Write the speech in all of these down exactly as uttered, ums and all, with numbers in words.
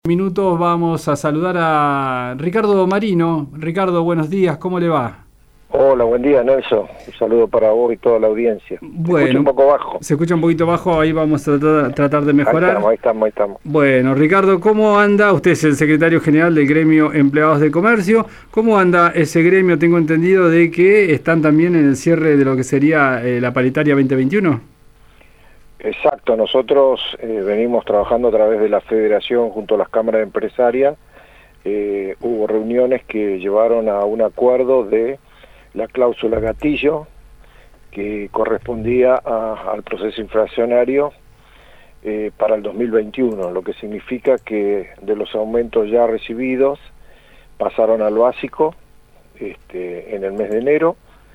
Minutos vamos a saludar a Ricardo Marino. Ricardo, buenos días, ¿cómo le va? Hola, buen día, Nelson. Un saludo para vos y toda la audiencia. Bueno, se escucha un poco bajo. Se escucha un poquito bajo, ahí vamos a tratar, tratar de mejorar. Ahí estamos, ahí estamos, ahí estamos. Bueno, Ricardo, ¿cómo anda? Usted es el secretario general del gremio Empleados de Comercio. ¿Cómo anda ese gremio? Tengo entendido de que están también en el cierre de lo que sería eh, la paritaria veinte veintiuno. Exacto, nosotros eh, venimos trabajando a través de la federación junto a las cámaras empresarias. Eh, hubo reuniones que llevaron a un acuerdo de la cláusula gatillo que correspondía a, al proceso inflacionario eh, para el dos mil veintiuno, lo que significa que de los aumentos ya recibidos pasaron al básico este, en el mes de enero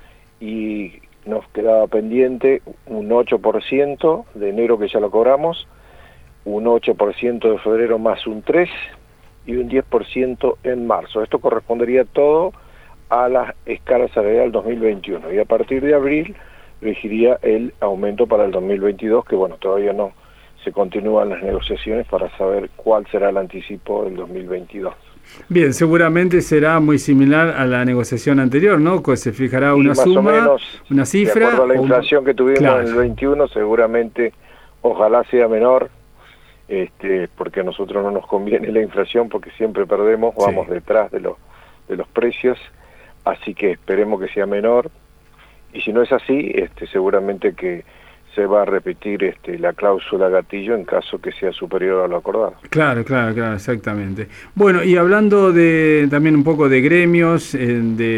y nos quedaba pendiente un ocho por ciento de enero que ya lo cobramos, un ocho por ciento de febrero más un tres por ciento y un diez por ciento en marzo. Esto correspondería todo a la escala salarial dos mil veintiuno y a partir de abril regiría el aumento para el dos mil veintidós, que bueno, todavía no se continúan las negociaciones para saber cuál será el anticipo del dos mil veintidós. Bien, seguramente será muy similar a la negociación anterior, ¿no? Que se fijará una más suma, o menos, una cifra. De acuerdo a la un... inflación que tuvimos claro. en el veintiuno, seguramente, ojalá sea menor, este, porque a nosotros no nos conviene la inflación, porque siempre perdemos, vamos sí. detrás de los, de los precios, así que esperemos que sea menor, y si no es así, este, seguramente que se va a repetir este, la cláusula gatillo en caso que sea superior a lo acordado. Claro, claro, claro, exactamente. Bueno, y hablando de también un poco de gremios, eh,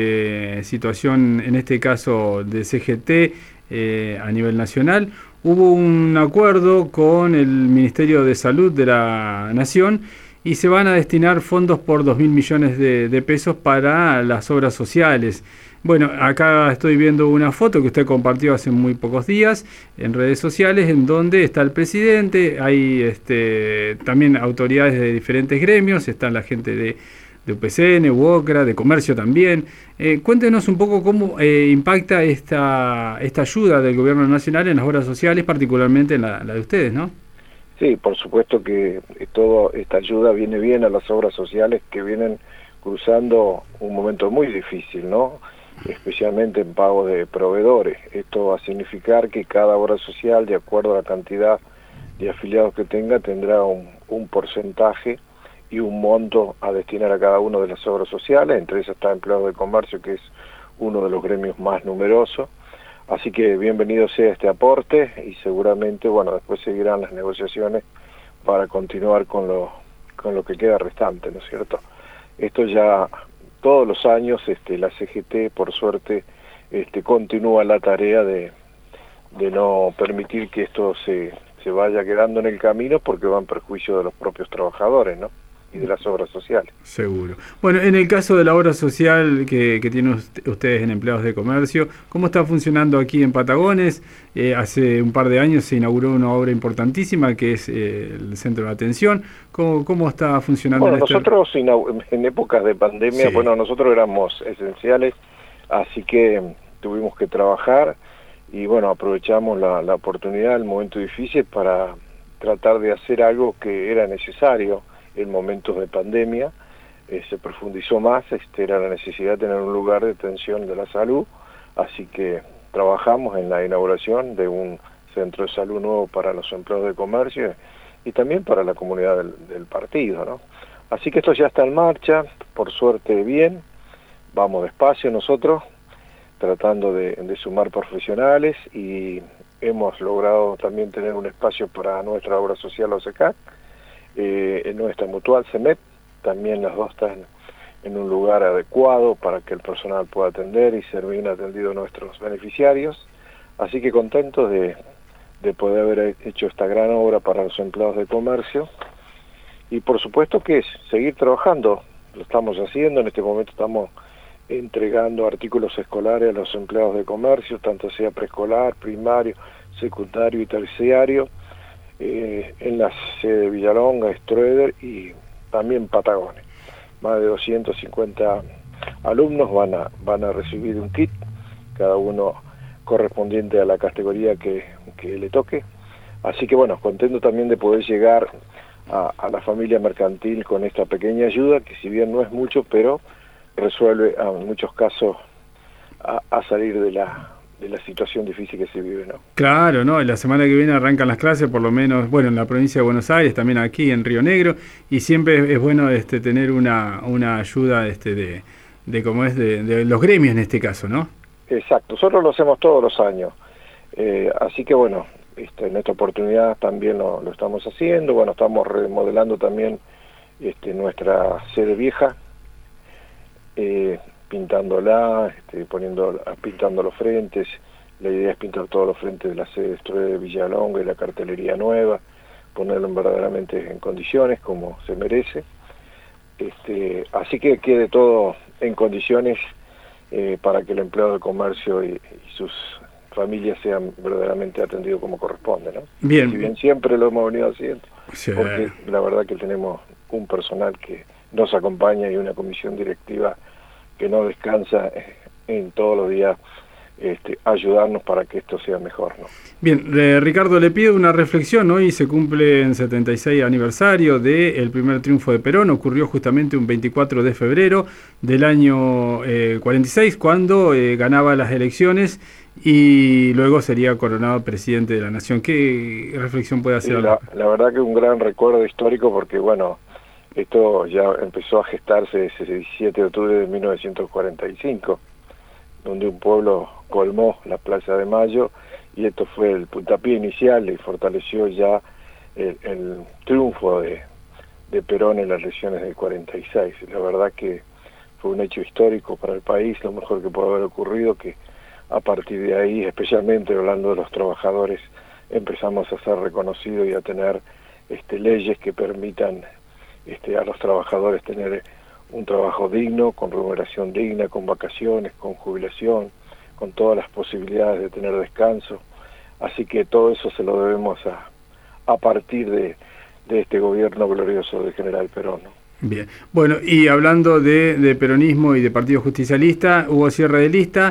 de situación, en este caso de C G T eh, a nivel nacional, hubo un acuerdo con el Ministerio de Salud de la Nación y se van a destinar fondos por dos mil millones de, de pesos para las obras sociales. Bueno, acá estoy viendo una foto que usted compartió hace muy pocos días en redes sociales, en donde está el presidente, hay este, también autoridades de diferentes gremios, está la gente de, de U P C N, UOCRA, de Comercio también. Eh, cuéntenos un poco cómo eh, impacta esta, esta ayuda del Gobierno Nacional en las obras sociales, particularmente en la, la de ustedes, ¿no? Sí, por supuesto que toda esta ayuda viene bien a las obras sociales que vienen cruzando un momento muy difícil, ¿no? Especialmente en pago de proveedores. Esto va a significar que cada obra social, de acuerdo a la cantidad de afiliados que tenga, tendrá un, un porcentaje y un monto a destinar a cada una de las obras sociales. Entre esas está Empleados de Comercio, que es uno de los gremios más numerosos. Así que bienvenido sea este aporte y seguramente, bueno, después seguirán las negociaciones para continuar con lo, con lo que queda restante, ¿no es cierto? Esto ya todos los años este, la C G T, por suerte, este, continúa la tarea de, de no permitir que esto se, se vaya quedando en el camino porque va en perjuicio de los propios trabajadores, ¿no? Y de las obras sociales. Seguro. Bueno, en el caso de la obra social que, que tienen ustedes en Empleados de Comercio, ¿cómo está funcionando aquí en Patagones? Eh, hace un par de años se inauguró una obra importantísima que es eh, el centro de atención. ¿Cómo, cómo está funcionando? Bueno, en este... nosotros en épocas de pandemia, sí. bueno, nosotros éramos esenciales, así que tuvimos que trabajar y bueno, aprovechamos la, la oportunidad, el momento difícil para tratar de hacer algo que era necesario en momentos de pandemia. Eh, se profundizó más, este, era la necesidad de tener un lugar de atención de la salud, así que trabajamos en la inauguración de un centro de salud nuevo para los empleados de comercio y también para la comunidad del, del partido, ¿no? Así que esto ya está en marcha, por suerte bien, vamos despacio nosotros, tratando de, de sumar profesionales y hemos logrado también tener un espacio para nuestra obra social O S C A C, Eh, en nuestra mutual C E M E P, también las dos están en un lugar adecuado para que el personal pueda atender y ser bien atendido a nuestros beneficiarios, así que contentos de, de poder haber hecho esta gran obra para los empleados de comercio y por supuesto que es seguir trabajando, lo estamos haciendo, en este momento estamos entregando artículos escolares a los empleados de comercio, tanto sea preescolar, primario, secundario y terciario, Eh, en la sede de Villalonga, Stroeder y también Patagones. Más de doscientos cincuenta alumnos van a, van a recibir un kit, cada uno correspondiente a la categoría que, que le toque. Así que bueno, contento también de poder llegar a, a la familia mercantil con esta pequeña ayuda, que si bien no es mucho, pero resuelve en muchos casos a, a salir de la de la situación difícil que se vive, ¿no? Claro, ¿no? La semana que viene arrancan las clases, por lo menos, bueno, en la provincia de Buenos Aires, también aquí en Río Negro, y siempre es, es bueno este tener una, una ayuda este de, de cómo es, de, de los gremios en este caso, ¿no? Exacto, nosotros lo hacemos todos los años, eh, así que bueno, este, en esta oportunidad también lo, lo estamos haciendo, bueno, estamos remodelando también este, nuestra sede vieja, eh, pintándola, este, poniendo, pintando los frentes. La idea es pintar todos los frentes de la sede de Villalonga y la cartelería nueva, ponerlo verdaderamente en condiciones como se merece. Este, así que quede todo en condiciones eh, para que el empleado de comercio y, y sus familias sean verdaderamente atendidos como corresponde, ¿no? Bien. Si bien siempre lo hemos venido haciendo, sí. Porque la verdad que tenemos un personal que nos acompaña y una comisión directiva que no descansa en todos los días este, ayudarnos para que esto sea mejor, ¿no? Bien, eh, Ricardo, le pido una reflexión. Hoy se cumple el setenta y seis aniversario del primer triunfo de Perón. Ocurrió justamente un veinticuatro de febrero del año eh, cuarenta y seis, cuando eh, ganaba las elecciones y luego sería coronado presidente de la Nación. ¿Qué reflexión puede hacer? Sí, la, la verdad que un gran recuerdo histórico, porque bueno, esto ya empezó a gestarse ese diecisiete de octubre de mil novecientos cuarenta y cinco, donde un pueblo colmó la Plaza de Mayo, y esto fue el puntapié inicial y fortaleció ya el, el triunfo de, de Perón en las elecciones del cuarenta y seis. La verdad que fue un hecho histórico para el país, lo mejor que puede haber ocurrido, que a partir de ahí, especialmente hablando de los trabajadores, empezamos a ser reconocidos y a tener este, leyes que permitan Este, a los trabajadores tener un trabajo digno, con remuneración digna, con vacaciones, con jubilación, con todas las posibilidades de tener descanso. Así que todo eso se lo debemos a, a partir de, de este gobierno glorioso del general Perón, ¿no? Bien, bueno, y hablando de, de peronismo y de Partido Justicialista, hubo cierre de lista.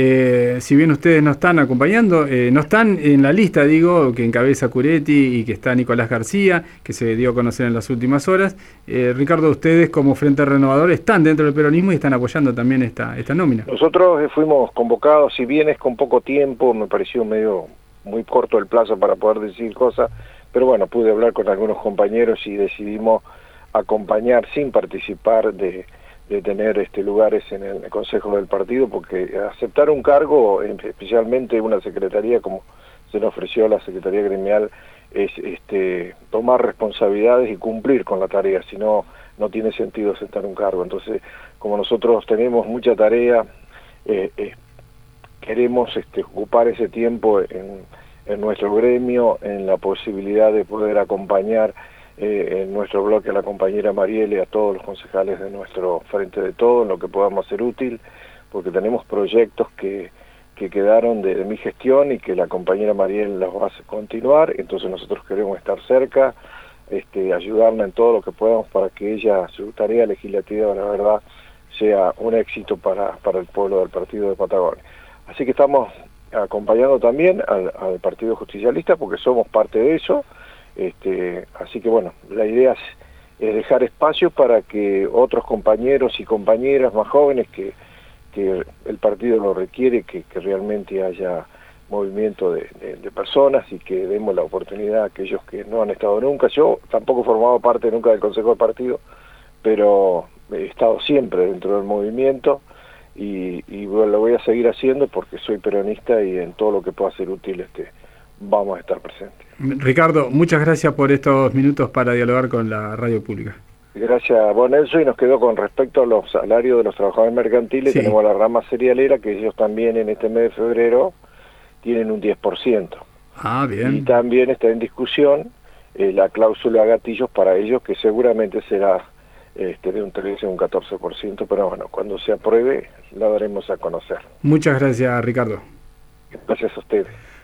Eh, si bien ustedes no están acompañando, eh, no están en la lista, digo, que encabeza Curetti y que está Nicolás García, que se dio a conocer en las últimas horas. Eh, Ricardo, ustedes como Frente Renovador están dentro del peronismo y están apoyando también esta, esta nómina. Nosotros fuimos convocados, si bien es con poco tiempo, me pareció medio muy corto el plazo para poder decir cosas, pero bueno, pude hablar con algunos compañeros y decidimos acompañar sin participar de, de tener este lugares en el Consejo del Partido, porque aceptar un cargo, especialmente una secretaría como se nos ofreció a la Secretaría Gremial, es este, tomar responsabilidades y cumplir con la tarea, si no, no tiene sentido aceptar un cargo. Entonces, como nosotros tenemos mucha tarea, eh, eh, queremos este, ocupar ese tiempo en, en nuestro gremio, en la posibilidad de poder acompañar Eh, en nuestro bloque a la compañera Mariel y a todos los concejales de nuestro Frente de Todo, en lo que podamos ser útil, porque tenemos proyectos que, que quedaron de, de mi gestión y que la compañera Mariel los va a continuar, entonces nosotros queremos estar cerca, este, ayudarla en todo lo que podamos para que ella, su tarea legislativa, la verdad, sea un éxito para, para el pueblo del Partido de Patagonia. Así que estamos acompañando también al, al Partido Justicialista, porque somos parte de eso. Este, así que bueno, la idea es, es dejar espacio para que otros compañeros y compañeras más jóvenes que, que el partido lo requiere, que, que realmente haya movimiento de, de, de personas y que demos la oportunidad a aquellos que no han estado nunca. Yo tampoco he formado parte nunca del Consejo del Partido, pero he estado siempre dentro del movimiento y, y bueno, lo voy a seguir haciendo porque soy peronista y en todo lo que pueda ser útil este, vamos a estar presentes. Ricardo, muchas gracias por estos minutos para dialogar con la radio pública. Gracias a vos, Nelson, y nos quedó con respecto a los salarios de los trabajadores mercantiles, sí. Tenemos la rama cerealera, que ellos también en este mes de febrero tienen un diez por ciento. Ah, bien. Y también está en discusión eh, la cláusula gatillos para ellos, que seguramente será este, de un trece o un catorce por ciento, pero bueno, cuando se apruebe la daremos a conocer. Muchas gracias, Ricardo. Gracias a ustedes.